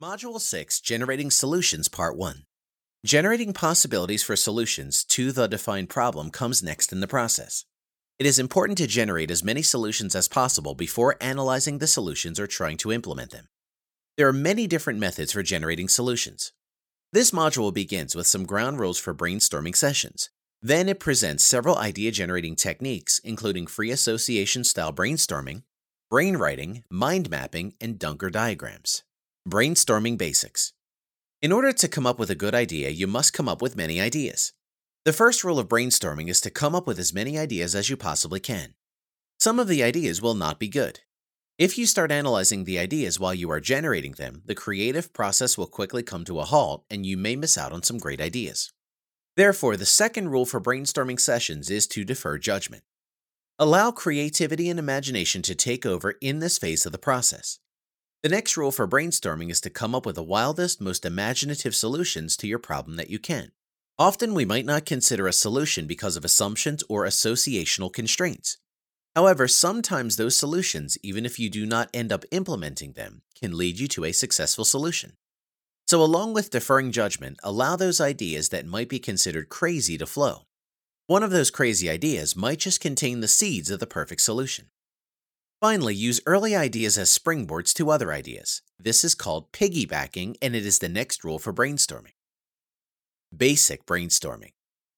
Module 6, Generating Solutions, Part 1. Generating possibilities for solutions to the defined problem comes next in the process. It is important to generate as many solutions as possible before analyzing the solutions or trying to implement them. There are many different methods for generating solutions. This module begins with some ground rules for brainstorming sessions. Then it presents several idea-generating techniques, including free association-style brainstorming, brainwriting, mind mapping, and Dunker diagrams. Brainstorming basics. In order to come up with a good idea, you must come up with many ideas. The first rule of brainstorming is to come up with as many ideas as you possibly can. Some of the ideas will not be good. If you start analyzing the ideas while you are generating them, the creative process will quickly come to a halt and you may miss out on some great ideas. Therefore, the second rule for brainstorming sessions is to defer judgment. Allow creativity and imagination to take over in this phase of the process. The next rule for brainstorming is to come up with the wildest, most imaginative solutions to your problem that you can. Often we might not consider a solution because of assumptions or associational constraints. However, sometimes those solutions, even if you do not end up implementing them, can lead you to a successful solution. So along with deferring judgment, allow those ideas that might be considered crazy to flow. One of those crazy ideas might just contain the seeds of the perfect solution. Finally, use early ideas as springboards to other ideas. This is called piggybacking, and it is the next rule for brainstorming. Basic brainstorming.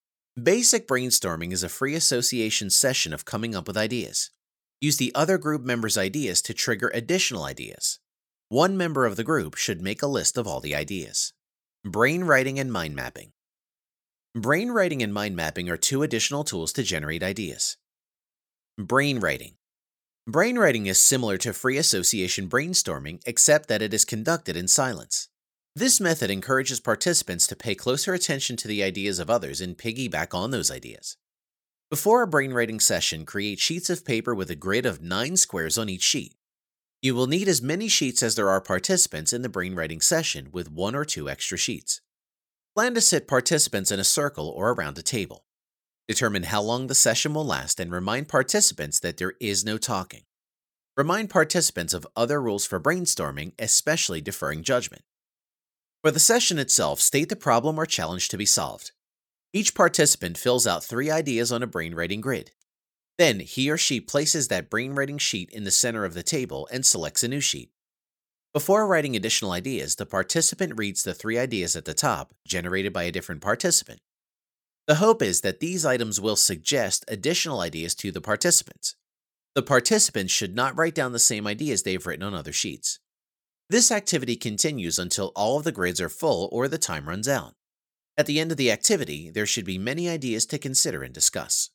Basic brainstorming is a free association session of coming up with ideas. Use the other group members' ideas to trigger additional ideas. One member of the group should make a list of all the ideas. Brainwriting and mind mapping. Brainwriting and mind mapping are two additional tools to generate ideas. Brainwriting. Brainwriting is similar to free association brainstorming, except that it is conducted in silence. This method encourages participants to pay closer attention to the ideas of others and piggyback on those ideas. Before a brainwriting session, create sheets of paper with a grid of 9 squares on each sheet. You will need as many sheets as there are participants in the brainwriting session, with 1 or 2 extra sheets. Plan to sit participants in a circle or around a table. Determine how long the session will last and remind participants that there is no talking. Remind participants of other rules for brainstorming, especially deferring judgment. For the session itself, state the problem or challenge to be solved. Each participant fills out 3 ideas on a brainwriting grid. Then he or she places that brainwriting sheet in the center of the table and selects a new sheet. Before writing additional ideas, the participant reads the 3 ideas at the top, generated by a different participant. The hope is that these items will suggest additional ideas to the participants. The participants should not write down the same ideas they've written on other sheets. This activity continues until all of the grids are full or the time runs out. At the end of the activity, there should be many ideas to consider and discuss.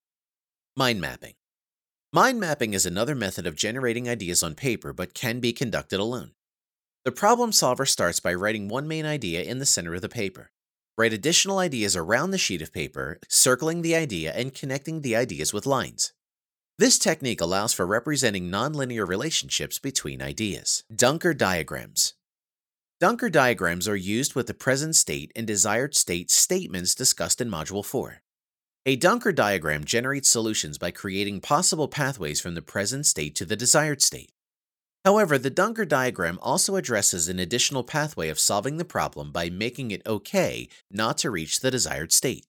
Mind mapping. Mind mapping is another method of generating ideas on paper but can be conducted alone. The problem solver starts by writing one main idea in the center of the paper. Write additional ideas around the sheet of paper, circling the idea and connecting the ideas with lines. This technique allows for representing nonlinear relationships between ideas. Dunker diagrams. Dunker diagrams are used with the present state and desired state statements discussed in Module 4. A Dunker diagram generates solutions by creating possible pathways from the present state to the desired state. However, the Dunker diagram also addresses an additional pathway of solving the problem by making it okay not to reach the desired state.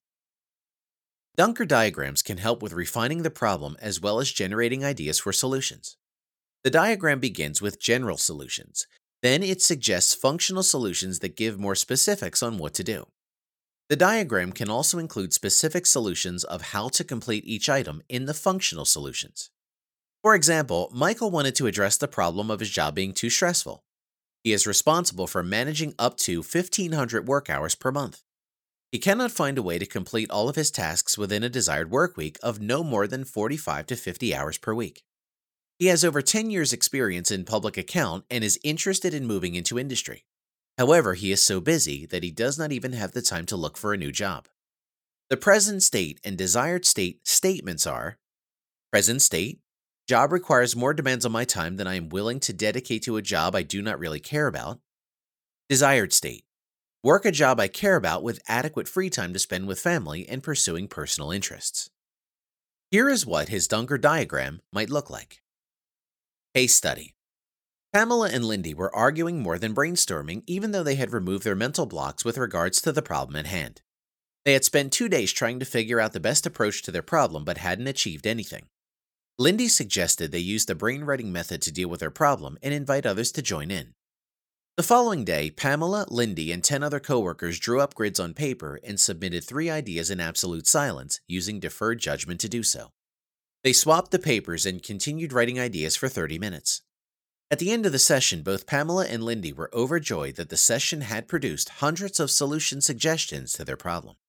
Dunker diagrams can help with refining the problem as well as generating ideas for solutions. The diagram begins with general solutions. Then it suggests functional solutions that give more specifics on what to do. The diagram can also include specific solutions of how to complete each item in the functional solutions. For example, Michael wanted to address the problem of his job being too stressful. He is responsible for managing up to 1,500 work hours per month. He cannot find a way to complete all of his tasks within a desired work week of no more than 45 to 50 hours per week. He has over 10 years' experience in public account and is interested in moving into industry. However, he is so busy that he does not even have the time to look for a new job. The present state and desired state statements are: present state, job requires more demands on my time than I am willing to dedicate to a job I do not really care about. Desired state, work a job I care about with adequate free time to spend with family and pursuing personal interests. Here is what his Dunker diagram might look like. Case study. Pamela and Lindy were arguing more than brainstorming, even though they had removed their mental blocks with regards to the problem at hand. They had spent 2 days trying to figure out the best approach to their problem but hadn't achieved anything. Lindy suggested they use the brainwriting method to deal with their problem and invite others to join in. The following day, Pamela, Lindy, and 10 other coworkers drew up grids on paper and submitted 3 ideas in absolute silence, using deferred judgment to do so. They swapped the papers and continued writing ideas for 30 minutes. At the end of the session, both Pamela and Lindy were overjoyed that the session had produced hundreds of solution suggestions to their problem.